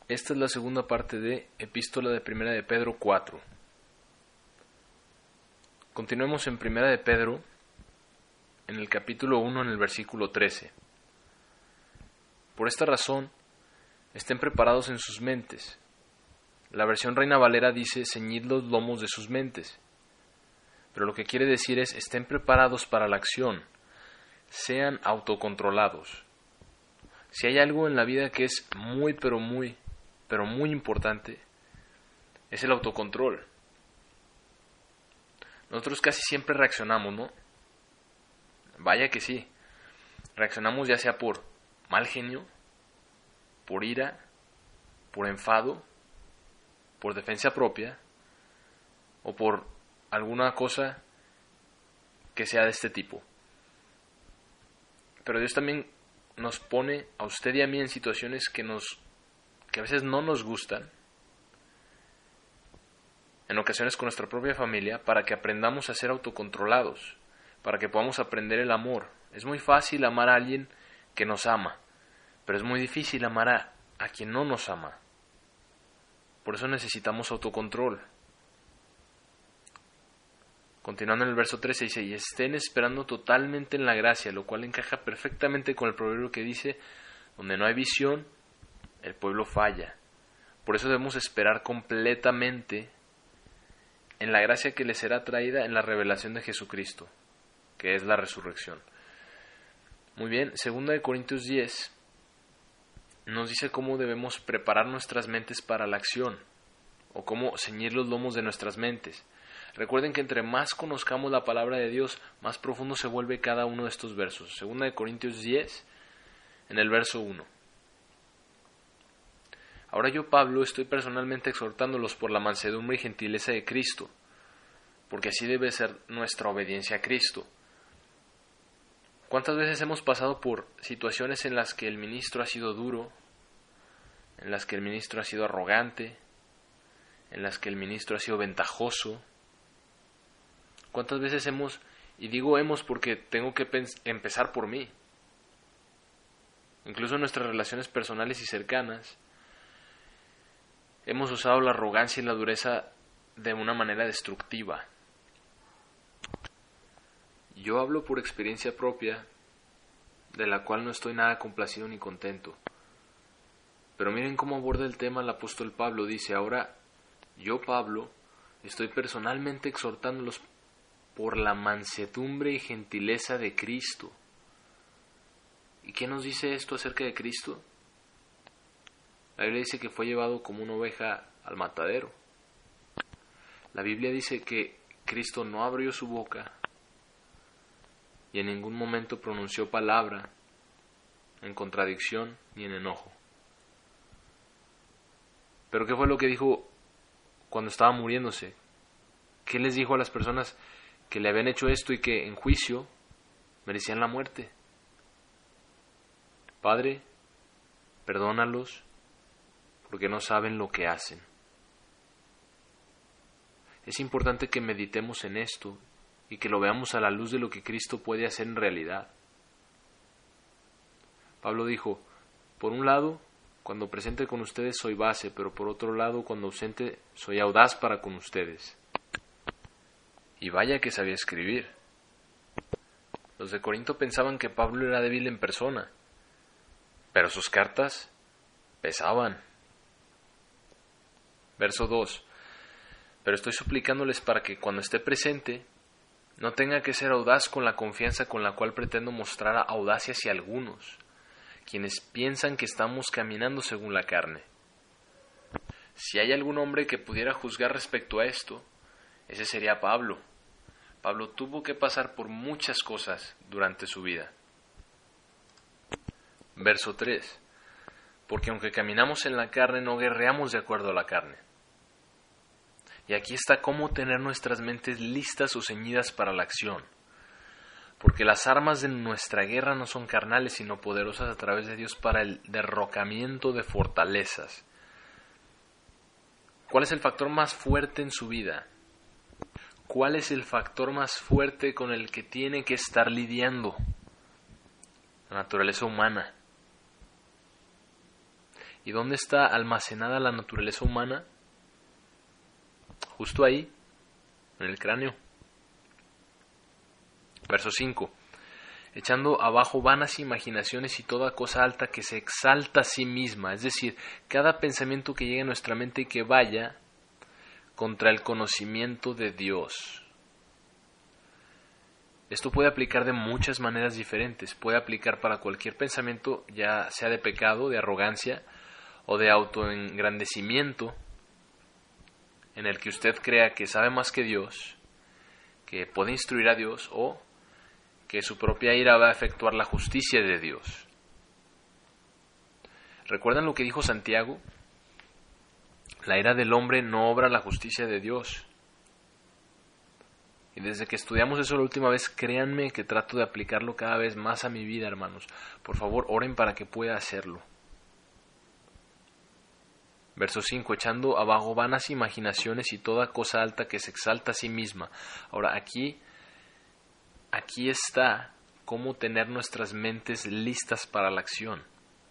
Esta es la segunda parte de Epístola de Primera de Pedro 4. Continuemos en Primera de Pedro, en el capítulo 1, en el versículo 13. Por esta razón, estén preparados en sus mentes. La versión Reina Valera dice, ceñid los lomos de sus mentes. Pero lo que quiere decir es, estén preparados para la acción. Sean autocontrolados. Si hay algo en la vida que es muy importante, es el autocontrol. Nosotros casi siempre reaccionamos, ¿no? Vaya que sí. Reaccionamos ya sea por mal genio, por ira, por enfado, por defensa propia, o por alguna cosa que sea de este tipo. Pero Dios también nos pone a usted y a mí en situaciones que a veces no nos gustan, en ocasiones con nuestra propia familia, para que aprendamos a ser autocontrolados, para que podamos aprender el amor. Es muy fácil amar a alguien que nos ama, pero es muy difícil amar a quien no nos ama. Por eso necesitamos autocontrol. Continuando en el verso 13 dice, y estén esperando totalmente en la gracia, lo cual encaja perfectamente con el proverbio que dice, donde no hay visión, el pueblo falla. Por eso debemos esperar completamente en la gracia que les será traída en la revelación de Jesucristo, que es la resurrección. Muy bien, 2 Corintios 10 nos dice cómo debemos preparar nuestras mentes para la acción, o cómo ceñir los lomos de nuestras mentes. Recuerden que entre más conozcamos la palabra de Dios, más profundo se vuelve cada uno de estos versos. 2 Corintios 10, en el verso 1. Ahora yo, Pablo, estoy personalmente exhortándolos por la mansedumbre y gentileza de Cristo, porque así debe ser nuestra obediencia a Cristo. ¿Cuántas veces hemos pasado por situaciones en las que el ministro ha sido duro, en las que el ministro ha sido arrogante, en las que el ministro ha sido ventajoso? ¿Cuántas veces y digo hemos porque tengo que empezar por mí, incluso en nuestras relaciones personales y cercanas, hemos usado la arrogancia y la dureza de una manera destructiva? Yo hablo por experiencia propia, de la cual no estoy nada complacido ni contento. Pero miren cómo aborda el tema el apóstol Pablo. Dice, ahora yo, Pablo, estoy personalmente exhortándolos por la mansedumbre y gentileza de Cristo. ¿Y qué nos dice esto acerca de Cristo? La Biblia dice que fue llevado como una oveja al matadero. La Biblia dice que Cristo no abrió su boca y en ningún momento pronunció palabra en contradicción ni en enojo. ¿Pero qué fue lo que dijo cuando estaba muriéndose? ¿Qué les dijo a las personas que le habían hecho esto y que en juicio merecían la muerte? Padre, perdónalos porque no saben lo que hacen. Es importante que meditemos en esto y que lo veamos a la luz de lo que Cristo puede hacer en realidad. Pablo dijo, por un lado, cuando presente con ustedes soy base, pero por otro lado, cuando ausente soy audaz para con ustedes. Y vaya que sabía escribir. Los de Corinto pensaban que Pablo era débil en persona, pero sus cartas pesaban. Verso 2. Pero estoy suplicándoles para que cuando esté presente no tenga que ser audaz con la confianza con la cual pretendo mostrar audacia hacia algunos, quienes piensan que estamos caminando según la carne. Si hay algún hombre que pudiera juzgar respecto a esto, ese sería Pablo. Pablo tuvo que pasar por muchas cosas durante su vida. Verso 3. Porque aunque caminamos en la carne, no guerreamos de acuerdo a la carne. Y aquí está cómo tener nuestras mentes listas o ceñidas para la acción. Porque las armas de nuestra guerra no son carnales, sino poderosas a través de Dios para el derrocamiento de fortalezas. ¿Cuál es el factor más fuerte en su vida? ¿Cuál es el factor más fuerte con el que tiene que estar lidiando? La naturaleza humana. ¿Y dónde está almacenada la naturaleza humana? Justo ahí, en el cráneo. Verso 5. Echando abajo vanas imaginaciones y toda cosa alta que se exalta a sí misma. Es decir, cada pensamiento que llegue a nuestra mente y que vaya contra el conocimiento de Dios. Esto puede aplicar de muchas maneras diferentes. Puede aplicar para cualquier pensamiento, ya sea de pecado, de arrogancia o de autoengrandecimiento, en el que usted crea que sabe más que Dios, que puede instruir a Dios o que su propia ira va a efectuar la justicia de Dios. ¿Recuerdan lo que dijo Santiago? La ira del hombre no obra la justicia de Dios. Y desde que estudiamos eso la última vez, créanme que trato de aplicarlo cada vez más a mi vida, hermanos. Por favor, oren para que pueda hacerlo. Verso 5, echando abajo vanas imaginaciones y toda cosa alta que se exalta a sí misma. Ahora, aquí está cómo tener nuestras mentes listas para la acción.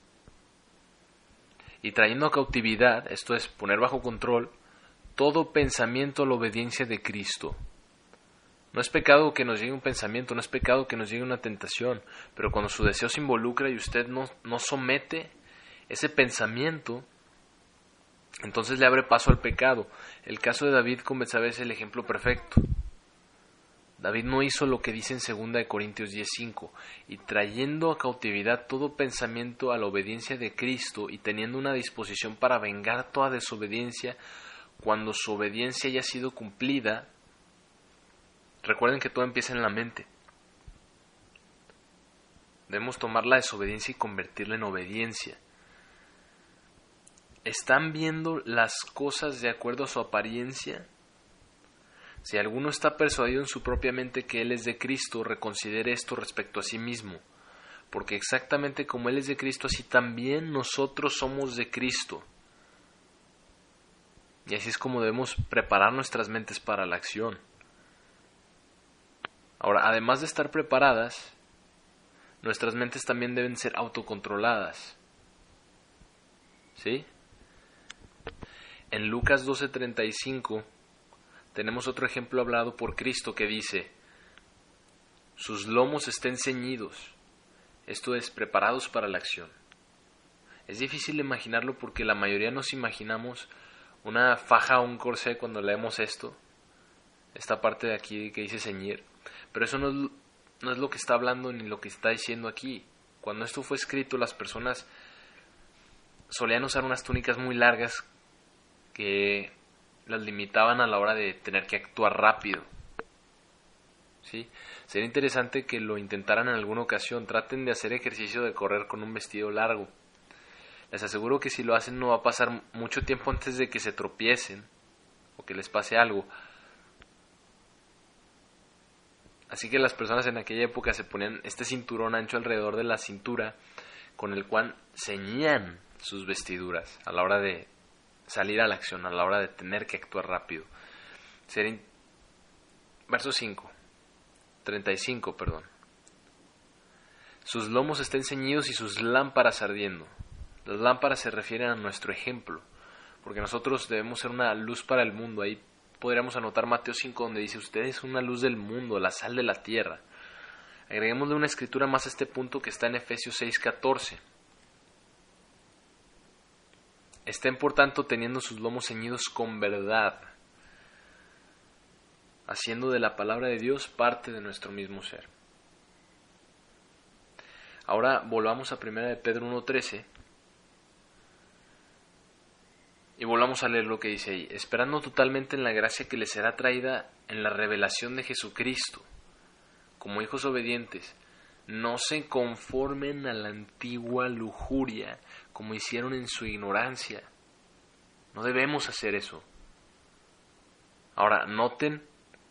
Y trayendo a cautividad, esto es, poner bajo control, todo pensamiento a la obediencia de Cristo. No es pecado que nos llegue un pensamiento, no es pecado que nos llegue una tentación, pero cuando su deseo se involucra y usted no somete ese pensamiento, entonces le abre paso al pecado. El caso de David con Betsabé es el ejemplo perfecto. David no hizo lo que dice en 2 Corintios 10:5, y trayendo a cautividad todo pensamiento a la obediencia de Cristo y teniendo una disposición para vengar toda desobediencia cuando su obediencia haya sido cumplida. Recuerden que todo empieza en la mente. Debemos tomar la desobediencia y convertirla en obediencia. ¿Están viendo las cosas de acuerdo a su apariencia? Si alguno está persuadido en su propia mente que él es de Cristo, reconsidere esto respecto a sí mismo, porque exactamente como él es de Cristo, así también nosotros somos de Cristo. Y así es como debemos preparar nuestras mentes para la acción. Ahora, además de estar preparadas, nuestras mentes también deben ser autocontroladas. ¿Sí? En Lucas 12:35 tenemos otro ejemplo hablado por Cristo que dice: sus lomos estén ceñidos, esto es, preparados para la acción. Es difícil imaginarlo porque la mayoría nos imaginamos una faja o un corsé cuando leemos esto, esta parte de aquí que dice ceñir, pero eso no es lo que está hablando ni lo que está diciendo aquí. Cuando esto fue escrito, las personas solían usar unas túnicas muy largas que las limitaban a la hora de tener que actuar rápido. ¿Sí? Sería interesante que lo intentaran en alguna ocasión. Traten de hacer ejercicio de correr con un vestido largo. Les aseguro que si lo hacen no va a pasar mucho tiempo antes de que se tropiecen o que les pase algo. Así que las personas en aquella época se ponían este cinturón ancho alrededor de la cintura con el cual ceñían sus vestiduras a la hora de salir a la acción, a la hora de tener que actuar rápido. Verso 35. Sus lomos estén ceñidos y sus lámparas ardiendo. Las lámparas se refieren a nuestro ejemplo, porque nosotros debemos ser una luz para el mundo. Ahí podríamos anotar Mateo 5, donde dice: usted es una luz del mundo, la sal de la tierra. Agreguémosle una escritura más a este punto que está en Efesios 6:14. Estén por tanto teniendo sus lomos ceñidos con verdad, haciendo de la palabra de Dios parte de nuestro mismo ser. Ahora volvamos a 1 de Pedro 1:13 y volvamos a leer lo que dice ahí: esperando totalmente en la gracia que les será traída en la revelación de Jesucristo. Como hijos obedientes, no se conformen a la antigua lujuria como hicieron en su ignorancia. No debemos hacer eso. Ahora, noten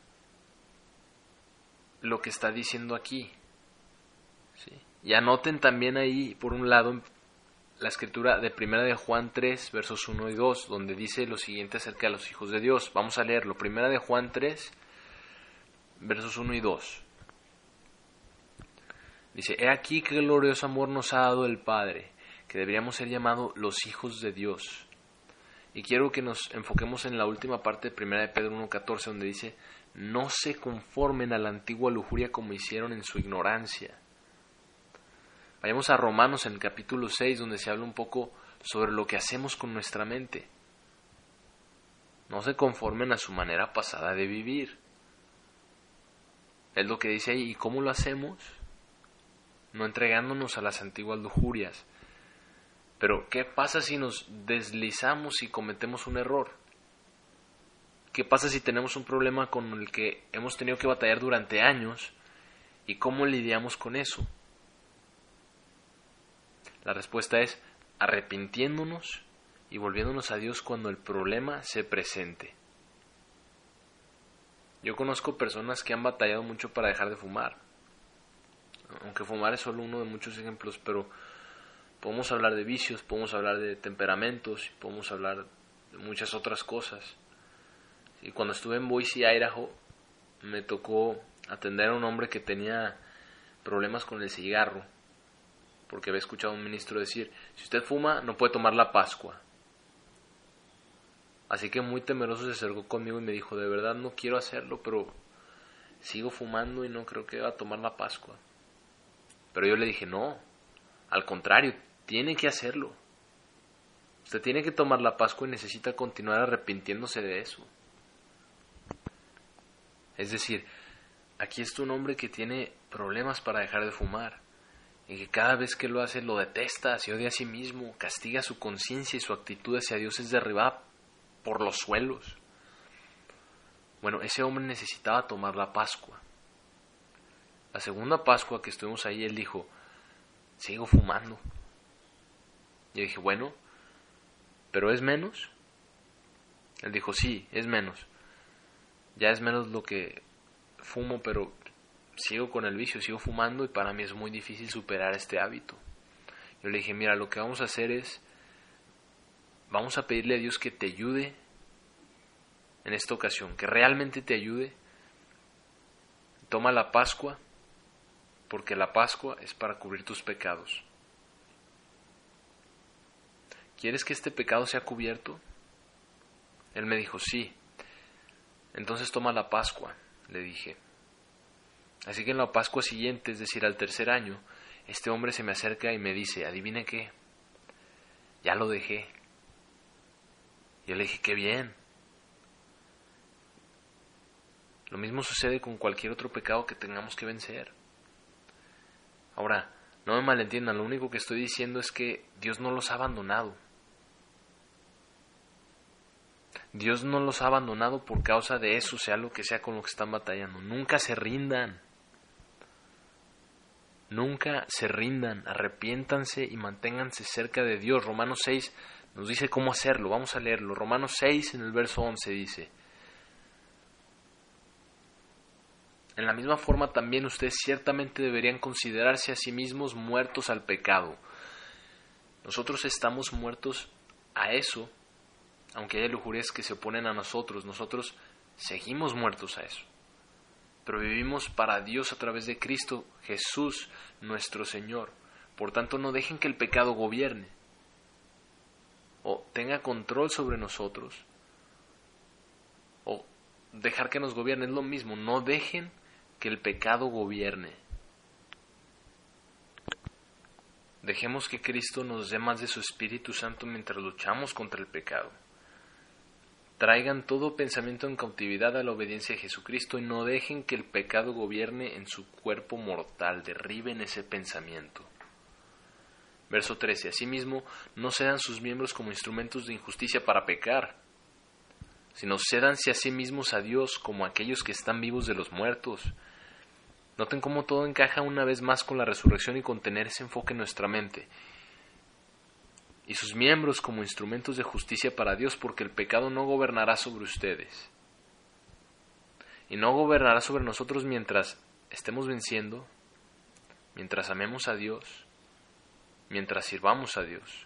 lo que está diciendo aquí. ¿Sí? Y anoten también ahí, por un lado, la escritura de 1 de Juan 3, versos 1 y 2, donde dice lo siguiente acerca de los hijos de Dios. Vamos a leerlo. 1 de Juan 3, versos 1 y 2. Dice: he aquí qué glorioso amor nos ha dado el Padre, que deberíamos ser llamados los hijos de Dios. Y quiero que nos enfoquemos en la última parte de 1 de Pedro 1:14, donde dice: no se conformen a la antigua lujuria como hicieron en su ignorancia. Vayamos a Romanos en el capítulo 6, donde se habla un poco sobre lo que hacemos con nuestra mente. No se conformen a su manera pasada de vivir. Es lo que dice ahí. ¿Y cómo lo hacemos? No entregándonos a las antiguas lujurias. Pero, ¿qué pasa si nos deslizamos y cometemos un error? ¿Qué pasa si tenemos un problema con el que hemos tenido que batallar durante años? ¿Y cómo lidiamos con eso? La respuesta es arrepintiéndonos y volviéndonos a Dios cuando el problema se presente. Yo conozco personas que han batallado mucho para dejar de fumar. Aunque fumar es solo uno de muchos ejemplos, pero podemos hablar de vicios, podemos hablar de temperamentos, podemos hablar de muchas otras cosas. Y cuando estuve en Boise, Idaho, me tocó atender a un hombre que tenía problemas con el cigarro, porque había escuchado a un ministro decir: si usted fuma, no puede tomar la Pascua. Así que muy temeroso se acercó conmigo y me dijo: de verdad no quiero hacerlo, pero sigo fumando y no creo que va a tomar la Pascua. Pero yo le dije: no, al contrario, tiene que hacerlo. Usted tiene que tomar la Pascua y necesita continuar arrepintiéndose de eso. Es decir, aquí está un hombre que tiene problemas para dejar de fumar, y que cada vez que lo hace lo detesta, se odia a sí mismo, castiga su conciencia y su actitud hacia Dios es derribada por los suelos. Bueno, ese hombre necesitaba tomar la Pascua. La segunda Pascua que estuvimos ahí, él dijo: sigo fumando. Yo dije: bueno, ¿pero es menos? Él dijo: sí, es menos. Ya es menos lo que fumo, pero sigo con el vicio, sigo fumando y para mí es muy difícil superar este hábito. Yo le dije: mira, lo que vamos a hacer es, vamos a pedirle a Dios que te ayude en esta ocasión, que realmente te ayude. Toma la Pascua, porque la Pascua es para cubrir tus pecados. ¿Quieres que este pecado sea cubierto? Él me dijo: sí. Entonces toma la Pascua, le dije. Así que en la Pascua siguiente, es decir, al tercer año, este hombre se me acerca y me dice: adivine qué, ya lo dejé. Yo le dije: qué bien. Lo mismo sucede con cualquier otro pecado que tengamos que vencer. Ahora, no me malentiendan, lo único que estoy diciendo es que Dios no los ha abandonado. Dios no los ha abandonado por causa de eso, sea lo que sea con lo que están batallando. Nunca se rindan. Nunca se rindan. Arrepiéntanse y manténganse cerca de Dios. Romanos 6 nos dice cómo hacerlo. Vamos a leerlo. Romanos 6 en el verso 11 dice: en la misma forma también ustedes ciertamente deberían considerarse a sí mismos muertos al pecado. Nosotros estamos muertos a eso. Aunque haya lujurias que se oponen a nosotros, nosotros seguimos muertos a eso. Pero vivimos para Dios a través de Cristo Jesús, nuestro Señor. Por tanto, no dejen que el pecado gobierne o tenga control sobre nosotros, o dejar que nos gobierne es lo mismo. No dejen que el pecado gobierne. Dejemos que Cristo nos dé más de su Espíritu Santo mientras luchamos contra el pecado. Traigan todo pensamiento en cautividad a la obediencia de Jesucristo y no dejen que el pecado gobierne en su cuerpo mortal. Derriben ese pensamiento. Verso 13. Asimismo, no cedan sus miembros como instrumentos de injusticia para pecar, sino cédanse a sí mismos a Dios como aquellos que están vivos de los muertos. Noten cómo todo encaja una vez más con la resurrección y con tener ese enfoque en nuestra mente. Y sus miembros como instrumentos de justicia para Dios, porque el pecado no gobernará sobre ustedes. Y no gobernará sobre nosotros mientras estemos venciendo, mientras amemos a Dios, mientras sirvamos a Dios.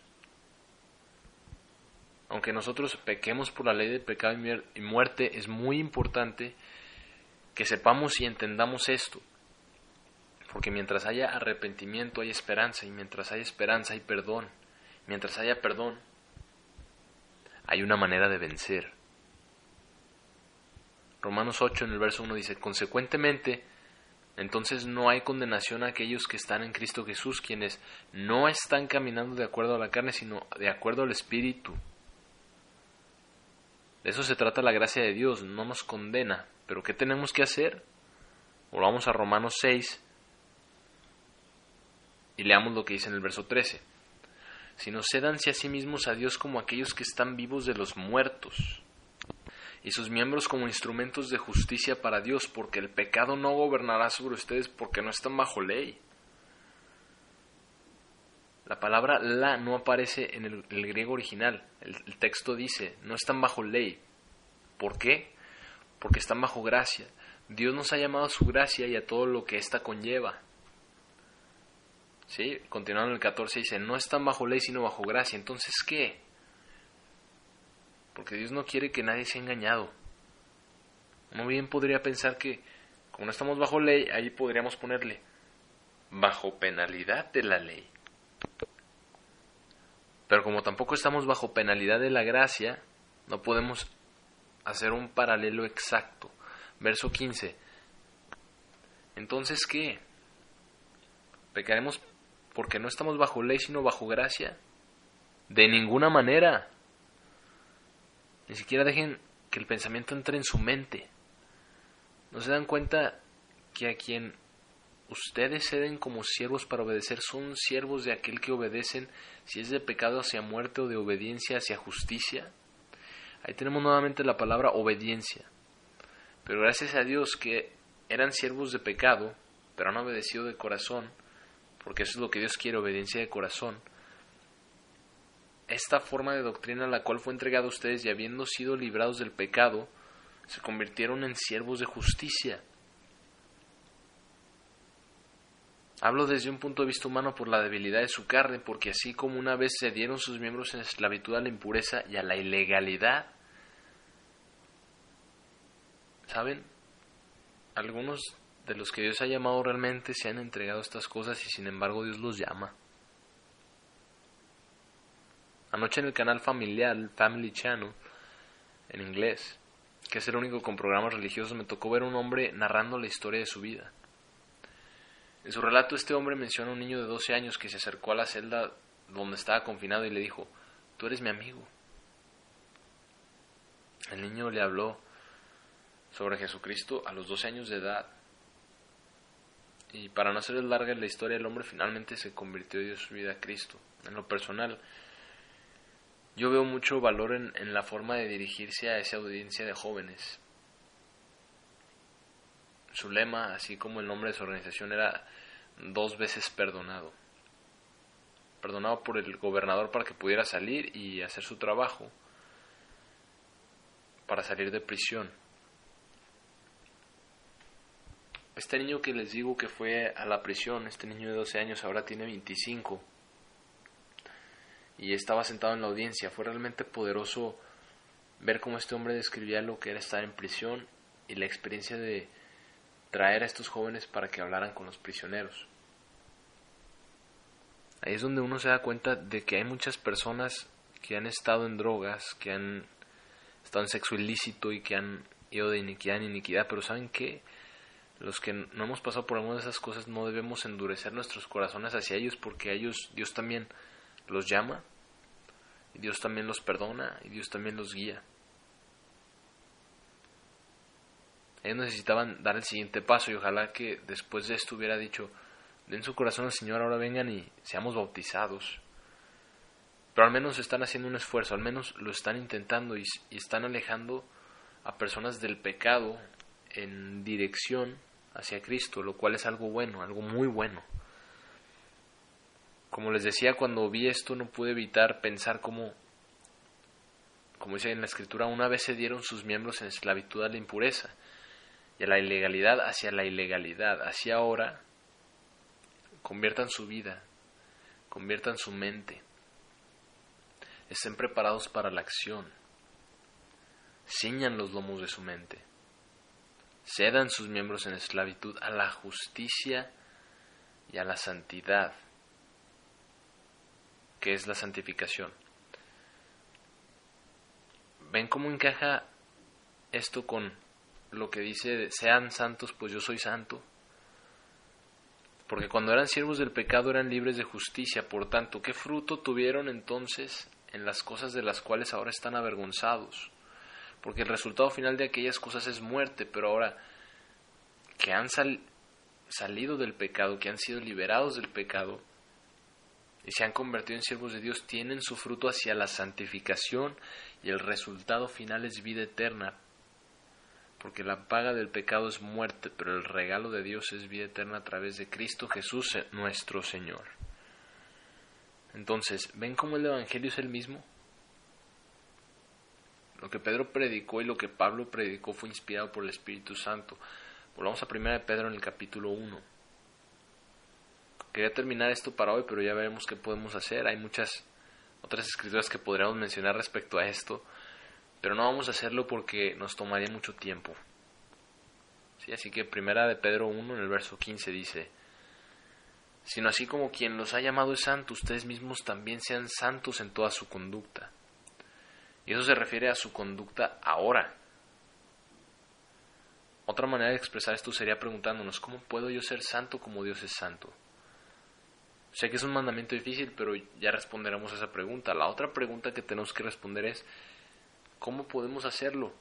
Aunque nosotros pequemos por la ley de pecado y muerte, es muy importante que sepamos y entendamos esto. Porque mientras haya arrepentimiento hay esperanza, y mientras hay esperanza hay perdón. mientras haya perdón, hay una manera de vencer. Romanos 8 en el verso 1 dice, consecuentemente, entonces no hay condenación a aquellos que están en Cristo Jesús, quienes no están caminando de acuerdo a la carne, sino de acuerdo al Espíritu. De eso se trata la gracia de Dios, no nos condena. ¿Pero qué tenemos que hacer? Volvamos a Romanos 6 y leamos lo que dice en el verso 13. Sino cédanse a sí mismos a Dios como aquellos que están vivos de los muertos, y sus miembros como instrumentos de justicia para Dios, porque el pecado no gobernará sobre ustedes porque no están bajo ley. La palabra la no aparece en el griego original. El texto dice, no están bajo ley. ¿Por qué? Porque están bajo gracia. Dios nos ha llamado a su gracia y a todo lo que ésta conlleva. ¿Sí? Continuando en el 14 dice, no están bajo ley sino bajo gracia. Entonces, ¿qué? Porque Dios no quiere que nadie sea engañado. Uno bien podría pensar que, como no estamos bajo ley, ahí podríamos ponerle, bajo penalidad de la ley. Pero como tampoco estamos bajo penalidad de la gracia, no podemos hacer un paralelo exacto. Verso 15. Entonces, ¿qué? ¿Pecaremos porque no estamos bajo ley sino bajo gracia? De ninguna manera. Ni siquiera dejen que el pensamiento entre en su mente. ¿No se dan cuenta que a quien ustedes ceden como siervos para obedecer son siervos de aquel que obedecen, si es de pecado hacia muerte o de obediencia hacia justicia? Ahí tenemos nuevamente la palabra obediencia. Pero gracias a Dios que eran siervos de pecado, pero han obedecido de corazón, porque eso es lo que Dios quiere, obediencia de corazón. Esta forma de doctrina a la cual fue entregada a ustedes, y habiendo sido librados del pecado, se convirtieron en siervos de justicia. Hablo desde un punto de vista humano por la debilidad de su carne, porque así como una vez se dieron sus miembros en esclavitud a la impureza y a la ilegalidad, ¿saben? Algunos de los que Dios ha llamado realmente se han entregado a estas cosas y sin embargo Dios los llama. Anoche en el canal familiar, Family Channel, en inglés, que es el único con programas religiosos, me tocó ver a un hombre narrando la historia de su vida. En su relato este hombre menciona a un niño de 12 años que se acercó a la celda donde estaba confinado y le dijo, tú eres mi amigo. El niño le habló sobre Jesucristo a los 12 años de edad. Y para no hacerles larga la historia, el hombre finalmente se convirtió y dio su vida a Cristo. En lo personal, yo veo mucho valor en la forma de dirigirse a esa audiencia de jóvenes. Su lema, así como el nombre de su organización, era 2 veces perdonado. Perdonado por el gobernador para que pudiera salir y hacer su trabajo, para salir de prisión. Este niño que les digo que fue a la prisión, este niño de 12 años, ahora tiene 25. Y estaba sentado en la audiencia. Fue realmente poderoso ver cómo este hombre describía lo que era estar en prisión y la experiencia de traer a estos jóvenes para que hablaran con los prisioneros. Ahí es donde uno se da cuenta de que hay muchas personas que han estado en drogas, que han estado en sexo ilícito y que han ido de iniquidad en iniquidad, pero ¿saben qué? Los que no hemos pasado por alguna de esas cosas no debemos endurecer nuestros corazones hacia ellos, porque a ellos Dios también los llama, y Dios también los perdona, y Dios también los guía. Ellos necesitaban dar el siguiente paso, y ojalá que después de esto hubiera dicho, den su corazón al Señor, ahora vengan y seamos bautizados. Pero al menos están haciendo un esfuerzo, al menos lo están intentando y están alejando a personas del pecado en dirección hacia Cristo, lo cual es algo bueno, algo muy bueno. Como les decía, cuando vi esto no pude evitar pensar como dice en la Escritura, una vez se dieron sus miembros en esclavitud a la impureza y a la ilegalidad hacia la ilegalidad. Así ahora conviertan su vida, conviertan su mente, estén preparados para la acción, ciñan los lomos de su mente, cedan sus miembros en esclavitud a la justicia y a la santidad. que es la santificación. ¿Ven cómo encaja esto con lo que dice, sean santos, pues yo soy santo? Porque cuando eran siervos del pecado eran libres de justicia, por tanto, ¿qué fruto tuvieron entonces en las cosas de las cuales ahora están avergonzados? Porque el resultado final de aquellas cosas es muerte, pero ahora que han salido del pecado, que han sido liberados del pecado y se han convertido en siervos de Dios, tienen su fruto hacia la santificación y el resultado final es vida eterna. Porque la paga del pecado es muerte, pero el regalo de Dios es vida eterna a través de Cristo Jesús nuestro Señor. Entonces, ¿ven cómo el Evangelio es el mismo? Lo que Pedro predicó y lo que Pablo predicó fue inspirado por el Espíritu Santo. Volvamos a 1 Pedro en el capítulo 1. Quería terminar esto para hoy, pero ya veremos qué podemos hacer. Hay muchas otras escrituras que podríamos mencionar respecto a esto, pero no vamos a hacerlo porque nos tomaría mucho tiempo. ¿Sí? Así que 1 Pedro 1 en el verso 15 dice: sino así como quien los ha llamado es santo, ustedes mismos también sean santos en toda su conducta. Y eso se refiere a su conducta ahora. Otra manera de expresar esto sería preguntándonos: ¿cómo puedo yo ser santo como Dios es santo? Sé que es un mandamiento difícil, pero ya responderemos a esa pregunta. La otra pregunta que tenemos que responder es: ¿cómo podemos hacerlo?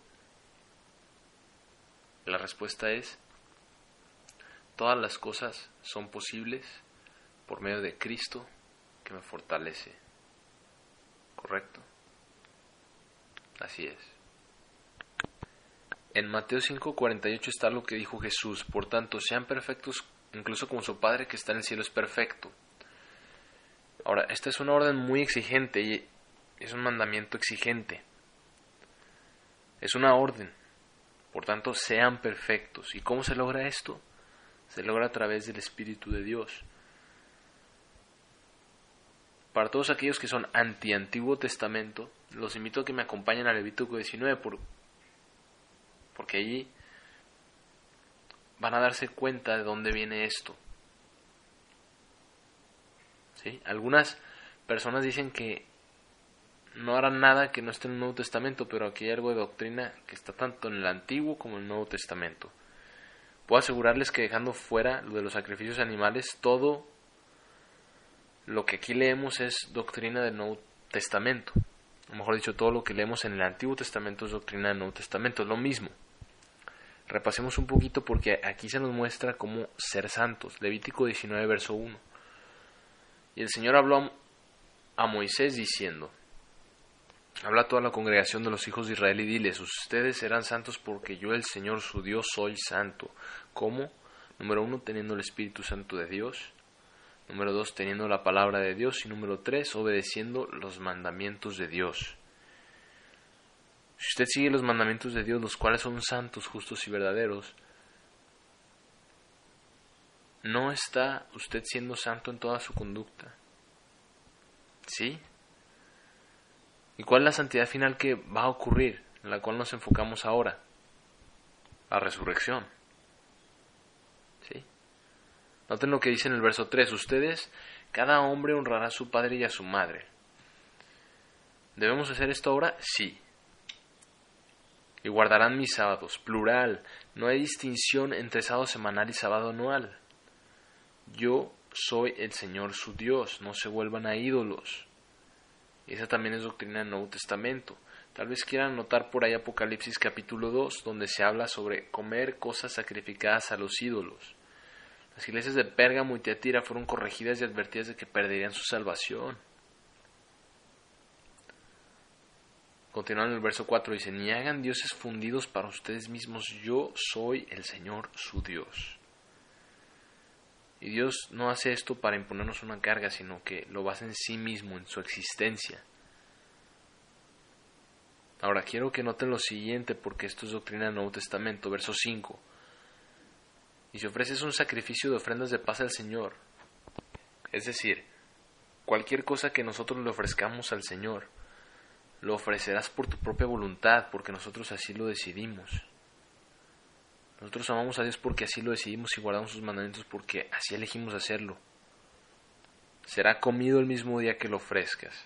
La respuesta es: todas las cosas son posibles por medio de Cristo que me fortalece. ¿Correcto? Así es. En Mateo 5:48 está lo que dijo Jesús: por tanto, sean perfectos, incluso como su Padre que está en el cielo es perfecto. Ahora, esta es una orden muy exigente y es un mandamiento exigente. Es una orden. Por tanto, sean perfectos. ¿Y cómo se logra esto? Se logra a través del Espíritu de Dios. Para todos aquellos que son anti-Antiguo Testamento, los invito a que me acompañen a Levítico 19, porque allí van a darse cuenta de dónde viene esto. ¿Sí? Algunas personas dicen que no harán nada que no esté en el Nuevo Testamento, pero aquí hay algo de doctrina que está tanto en el Antiguo como en el Nuevo Testamento. Puedo asegurarles que dejando fuera lo de los sacrificios animales, todo lo que aquí leemos es doctrina del Nuevo Testamento. O mejor dicho, todo lo que leemos en el Antiguo Testamento es doctrina del Nuevo Testamento, es lo mismo. Repasemos un poquito porque aquí se nos muestra cómo ser santos. Levítico 19, verso 1. Y el Señor habló a Moisés diciendo: habla a toda la congregación de los hijos de Israel y diles: ustedes serán santos porque yo, el Señor su Dios, soy santo. ¿Cómo? Número 1, teniendo el Espíritu Santo de Dios. Número 2, teniendo la palabra de Dios. Y número 3, obedeciendo los mandamientos de Dios. Si usted sigue los mandamientos de Dios, los cuales son santos, justos y verdaderos, ¿no está usted siendo santo en toda su conducta? ¿Sí? ¿Y cuál es la santidad final que va a ocurrir, en la cual nos enfocamos ahora? La resurrección. ¿Sí? Noten lo que dice en el verso 3. Ustedes, cada hombre honrará a su padre y a su madre. ¿Debemos hacer esto ahora? Sí. Y guardarán mis sábados, plural. No hay distinción entre sábado semanal y sábado anual. Yo soy el Señor su Dios, no se vuelvan a ídolos. Y esa también es doctrina del Nuevo Testamento. Tal vez quieran notar por ahí Apocalipsis capítulo 2, donde se habla sobre comer cosas sacrificadas a los ídolos. Las iglesias de Pérgamo y Tiatira fueron corregidas y advertidas de que perderían su salvación. Continuando en el verso 4 dice: ni hagan dioses fundidos para ustedes mismos, yo soy el Señor su Dios. Y Dios no hace esto para imponernos una carga, sino que lo basa en sí mismo, en su existencia. Ahora quiero que noten lo siguiente, porque esto es doctrina del Nuevo Testamento, verso 5. Y si ofreces un sacrificio de ofrendas de paz al Señor, es decir, cualquier cosa que nosotros le ofrezcamos al Señor, lo ofrecerás por tu propia voluntad, porque nosotros así lo decidimos. Nosotros amamos a Dios porque así lo decidimos y guardamos sus mandamientos porque así elegimos hacerlo. será comido el mismo día que lo ofrezcas.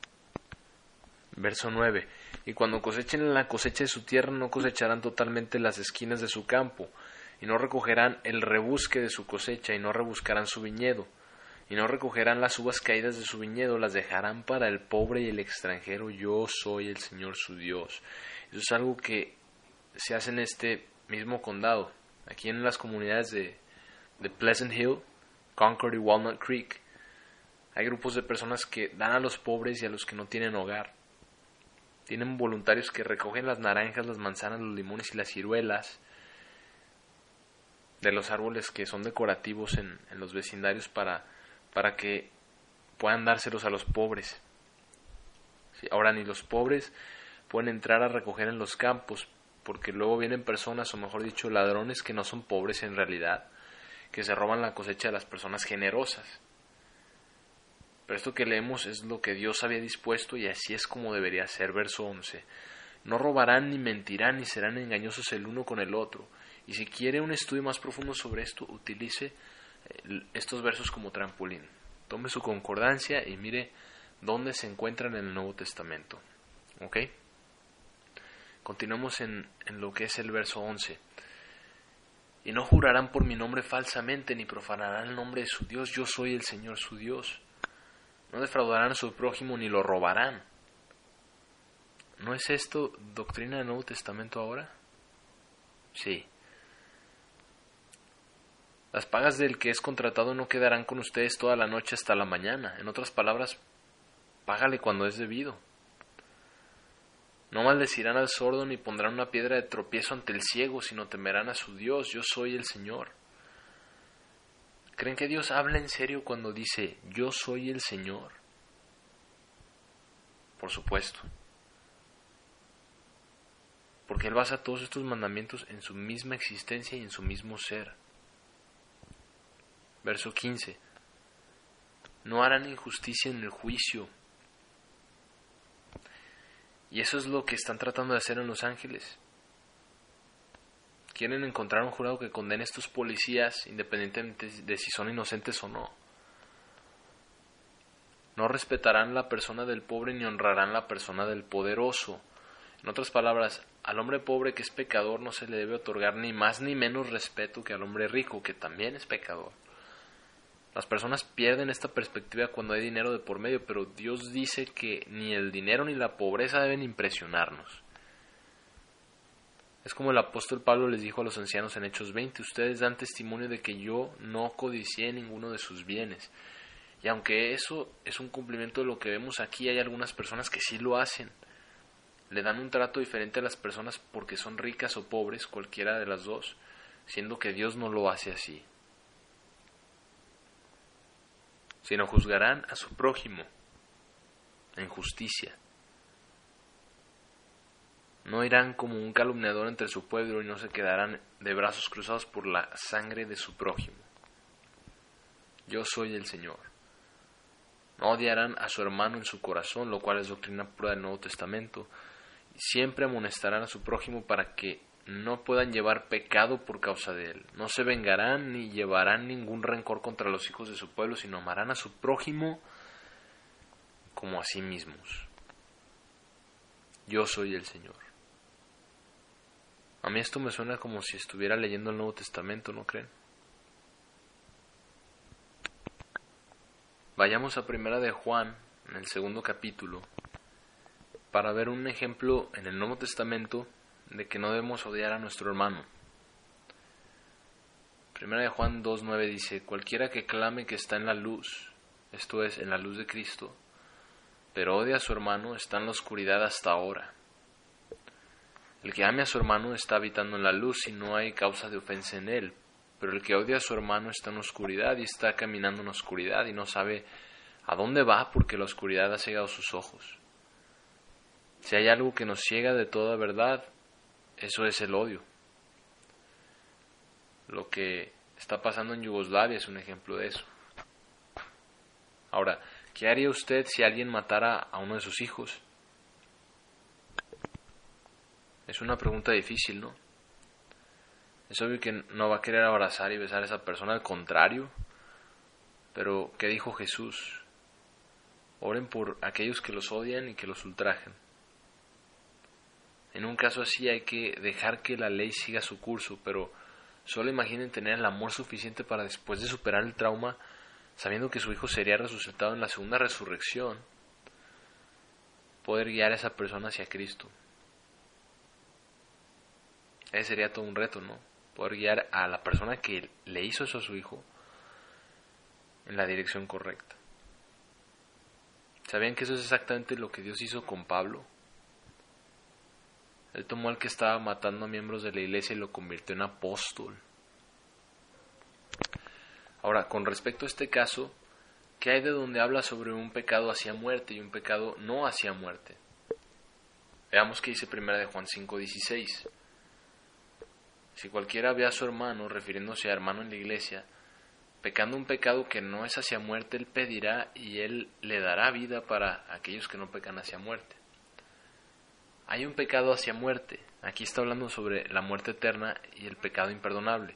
Verso 9. Y cuando cosechen la cosecha de su tierra, no cosecharán totalmente las esquinas de su campo, y no recogerán el rebusque de su cosecha, y no rebuscarán su viñedo, y no recogerán las uvas caídas de su viñedo, las dejarán para el pobre y el extranjero. Yo soy el Señor su Dios. Eso es algo que se hace en este mismo condado, aquí en las comunidades de Pleasant Hill, Concord y Walnut Creek. Hay grupos de personas que dan a los pobres y a los que no tienen hogar. Tienen voluntarios que recogen las naranjas, las manzanas, los limones y las ciruelas de los árboles que son decorativos en los vecindarios para que puedan dárselos a los pobres. Sí, ahora ni los pobres pueden entrar a recoger en los campos, porque luego vienen personas, o mejor dicho, ladrones que no son pobres en realidad, que se roban la cosecha de las personas generosas. Pero esto que leemos es lo que Dios había dispuesto y así es como debería ser. Verso 11. No robarán, ni mentirán, ni serán engañosos el uno con el otro. Y si quiere un estudio más profundo sobre esto, utilice estos versos como trampolín. Tome su concordancia y mire dónde se encuentran en el Nuevo Testamento. ¿Ok? Continuamos en lo que es el verso 11. Y no jurarán por mi nombre falsamente, ni profanarán el nombre de su Dios. Yo soy el Señor su Dios. No defraudarán a su prójimo ni lo robarán. ¿No es esto doctrina del Nuevo Testamento ahora? Sí. Las pagas del que es contratado no quedarán con ustedes toda la noche hasta la mañana. En otras palabras, págale cuando es debido. No maldecirán al sordo ni pondrán una piedra de tropiezo ante el ciego, sino temerán a su Dios. Yo soy el Señor. ¿Creen que Dios habla en serio cuando dice, yo soy el Señor? Por supuesto. Porque Él basa todos estos mandamientos en su misma existencia y en su mismo ser. Verso 15. No harán injusticia en el juicio. Y eso es lo que están tratando de hacer en Los Ángeles. Quieren encontrar un jurado que condene a estos policías independientemente de si son inocentes o no. No respetarán la persona del pobre ni honrarán la persona del poderoso. En otras palabras, al hombre pobre que es pecador no se le debe otorgar ni más ni menos respeto que al hombre rico que también es pecador. Las personas pierden esta perspectiva cuando hay dinero de por medio, pero Dios dice que ni el dinero ni la pobreza deben impresionarnos. Es como el apóstol Pablo les dijo a los ancianos en Hechos 20, ustedes dan testimonio de que yo no codicié ninguno de sus bienes. Y aunque eso es un cumplimiento de lo que vemos aquí, hay algunas personas que sí lo hacen. Le dan un trato diferente a las personas porque son ricas o pobres, cualquiera de las dos, siendo que Dios no lo hace así. Sino juzgarán a su prójimo en justicia. No irán como un calumniador entre su pueblo y no se quedarán de brazos cruzados por la sangre de su prójimo. Yo soy el Señor. No odiarán a su hermano en su corazón, lo cual es doctrina pura del Nuevo Testamento. Y siempre amonestarán a su prójimo para que no puedan llevar pecado por causa de él. No se vengarán ni llevarán ningún rencor contra los hijos de su pueblo, sino amarán a su prójimo como a sí mismos. Yo soy el Señor. A mí esto me suena como si estuviera leyendo el Nuevo Testamento, ¿no creen? Vayamos a Primera de Juan, en el 2 capítulo, para ver un ejemplo en el Nuevo Testamento de que no debemos odiar a nuestro hermano. Primera de Juan 2:9 dice, cualquiera que clame que está en la luz, esto es, en la luz de Cristo, pero odia a su hermano, está en la oscuridad hasta ahora. El que ame a su hermano está habitando en la luz y no hay causa de ofensa en él. Pero el que odia a su hermano está en la oscuridad y está caminando en la oscuridad y no sabe a dónde va porque la oscuridad ha cegado sus ojos. Si hay algo que nos ciega de toda verdad, eso es el odio. Lo que está pasando en Yugoslavia es un ejemplo de eso. Ahora, ¿qué haría usted si alguien matara a uno de sus hijos? Es una pregunta difícil, ¿no? Es obvio que no va a querer abrazar y besar a esa persona, al contrario, Pero, ¿qué dijo Jesús? Oren por aquellos que los odian y que los ultrajan. En un caso así hay que dejar que la ley siga su curso, pero solo imaginen tener el amor suficiente para, después de superar el trauma, sabiendo que su hijo sería resucitado en la segunda resurrección, poder guiar a esa persona hacia Cristo. Ese sería todo un reto, ¿no? Poder guiar a la persona que le hizo eso a su hijo en la dirección correcta. ¿Sabían que eso es exactamente lo que Dios hizo con Pablo? Él tomó al que estaba matando a miembros de la iglesia y lo convirtió en apóstol. Ahora, con respecto a este caso, ¿qué hay de donde habla sobre un pecado hacia muerte y un pecado no hacia muerte? Veamos qué dice 1 de Juan 5:16. Si cualquiera ve a su hermano, refiriéndose a hermano en la iglesia, pecando un pecado que no es hacia muerte, él pedirá y él le dará vida para aquellos que no pecan hacia muerte. Hay un pecado hacia muerte. Aquí está hablando sobre la muerte eterna y el pecado imperdonable.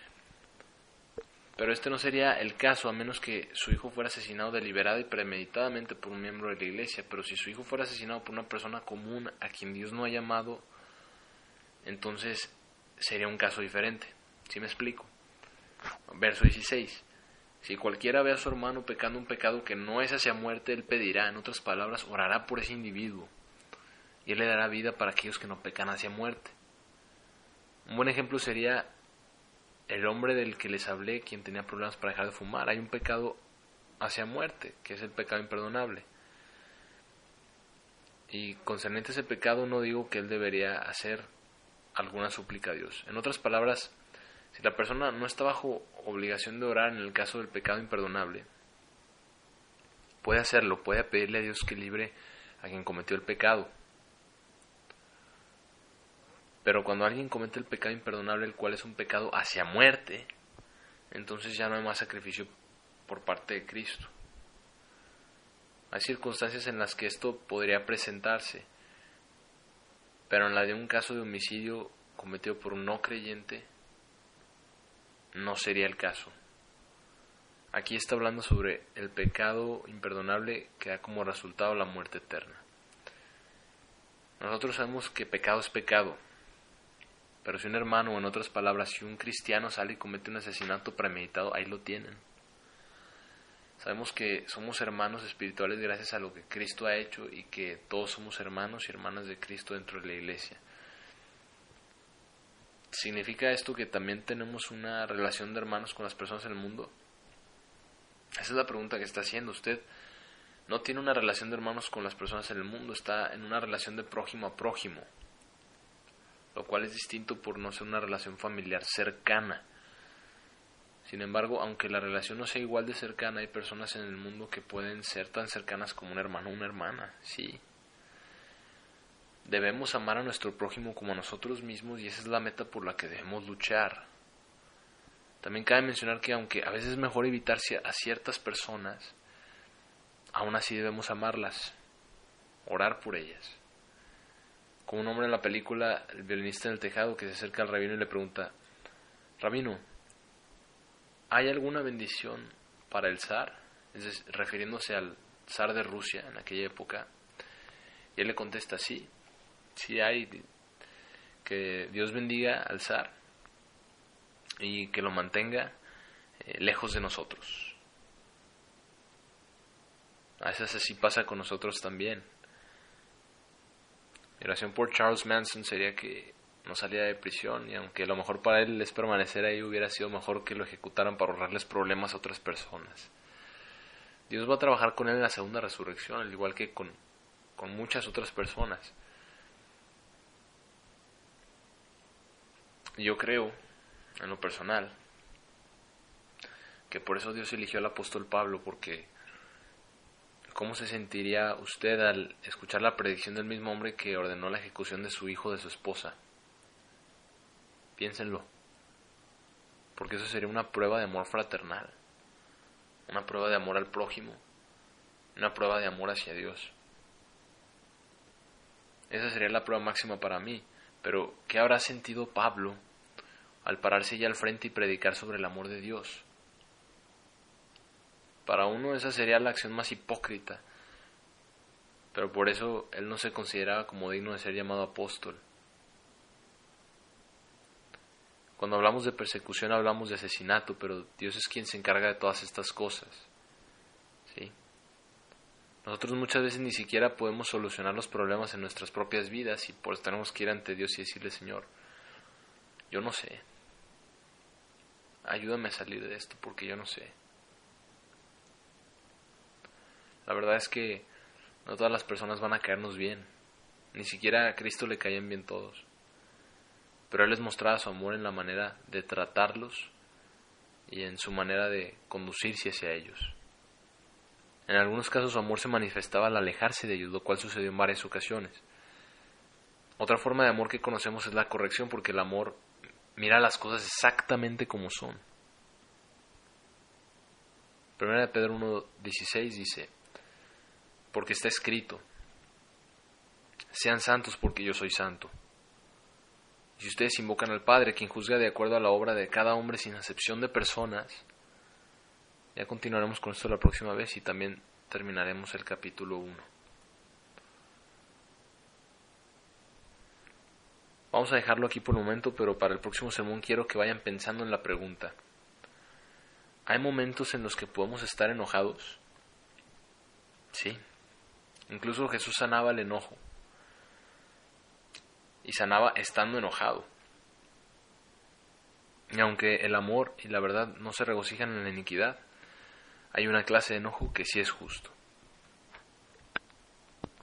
Pero este no sería el caso a menos que su hijo fuera asesinado deliberada y premeditadamente por un miembro de la iglesia. Pero si su hijo fuera asesinado por una persona común a quien Dios no ha llamado, entonces sería un caso diferente. ¿Sí me explico? Verso 16. Si cualquiera ve a su hermano pecando un pecado que no es hacia muerte, él pedirá, en otras palabras, orará por ese individuo, y él le dará vida para aquellos que no pecan hacia muerte. Un buen ejemplo sería el hombre del que les hablé, quien tenía problemas para dejar de fumar. Hay un pecado hacia muerte, que es el pecado imperdonable. Y concerniente a ese pecado, no digo que él debería hacer alguna súplica a Dios. En otras palabras, si la persona no está bajo obligación de orar en el caso del pecado imperdonable, puede hacerlo, puede pedirle a Dios que libre a quien cometió el pecado. Pero cuando alguien comete el pecado imperdonable, el cual es un pecado hacia muerte, entonces ya no hay más sacrificio por parte de Cristo. Hay circunstancias en las que esto podría presentarse, pero en la de un caso de homicidio cometido por un no creyente, no sería el caso. Aquí está hablando sobre el pecado imperdonable que da como resultado la muerte eterna. Nosotros sabemos que pecado es pecado, pero si un hermano, o en otras palabras, si un cristiano sale y comete un asesinato premeditado, ahí lo tienen. Sabemos que somos hermanos espirituales gracias a lo que Cristo ha hecho y que todos somos hermanos y hermanas de Cristo dentro de la iglesia. ¿Significa esto que también tenemos una relación de hermanos con las personas en el mundo? Esa es la pregunta que está haciendo. Usted no tiene una relación de hermanos con las personas en el mundo, está en una relación de prójimo a prójimo, lo cual es distinto por no ser una relación familiar cercana. Sin embargo, aunque la relación no sea igual de cercana, hay personas en el mundo que pueden ser tan cercanas como un hermano o una hermana, sí. Debemos amar a nuestro prójimo como a nosotros mismos y esa es la meta por la que debemos luchar. También cabe mencionar que aunque a veces es mejor evitar a ciertas personas, aún así debemos amarlas, orar por ellas. Como un hombre en la película El violinista en el tejado que se acerca al rabino y le pregunta: Rabino, ¿hay alguna bendición para el zar? Es decir, refiriéndose al zar de Rusia en aquella época. Y él le contesta: sí hay, que Dios bendiga al zar y que lo mantenga lejos de nosotros. A veces así pasa con nosotros también. Mi oración por Charles Manson sería que no saliera de prisión, y aunque lo mejor para él es permanecer ahí, hubiera sido mejor que lo ejecutaran para ahorrarles problemas a otras personas. Dios va a trabajar con él en la segunda resurrección, al igual que con muchas otras personas. Yo creo, en lo personal, que por eso Dios eligió al apóstol Pablo, porque ¿cómo se sentiría usted al escuchar la predicción del mismo hombre que ordenó la ejecución de su hijo, de su esposa? Piénsenlo, porque eso sería una prueba de amor fraternal, una prueba de amor al prójimo, una prueba de amor hacia Dios. Esa sería la prueba máxima para mí. Pero ¿qué habrá sentido Pablo al pararse ya al frente y predicar sobre el amor de Dios? Para uno esa sería la acción más hipócrita, pero por eso él no se consideraba como digno de ser llamado apóstol. Cuando hablamos de persecución hablamos de asesinato, pero Dios es quien se encarga de todas estas cosas. ¿Sí? Nosotros muchas veces ni siquiera podemos solucionar los problemas en nuestras propias vidas y por eso tenemos que ir ante Dios y decirle: Señor, yo no sé, ayúdame a salir de esto porque yo no sé. La verdad es que no todas las personas van a caernos bien, ni siquiera a Cristo le caían bien todos, pero Él les mostraba su amor en la manera de tratarlos y en su manera de conducirse hacia ellos. En algunos casos su amor se manifestaba al alejarse de ellos, lo cual sucedió en varias ocasiones. Otra forma de amor que conocemos es la corrección, porque el amor mira las cosas exactamente como son. Primera de Pedro 1:16 dice: porque está escrito, sean santos porque yo soy santo. Y si ustedes invocan al Padre, quien juzga de acuerdo a la obra de cada hombre sin acepción de personas. Ya continuaremos con esto la próxima vez y también terminaremos el capítulo 1. Vamos a dejarlo aquí por el momento, pero para el próximo sermón quiero que vayan pensando en la pregunta: ¿hay momentos en los que podemos estar enojados? Sí. Incluso Jesús sanaba el enojo. Y sanaba estando enojado. Y aunque el amor y la verdad no se regocijan en la iniquidad, hay una clase de enojo que sí es justo.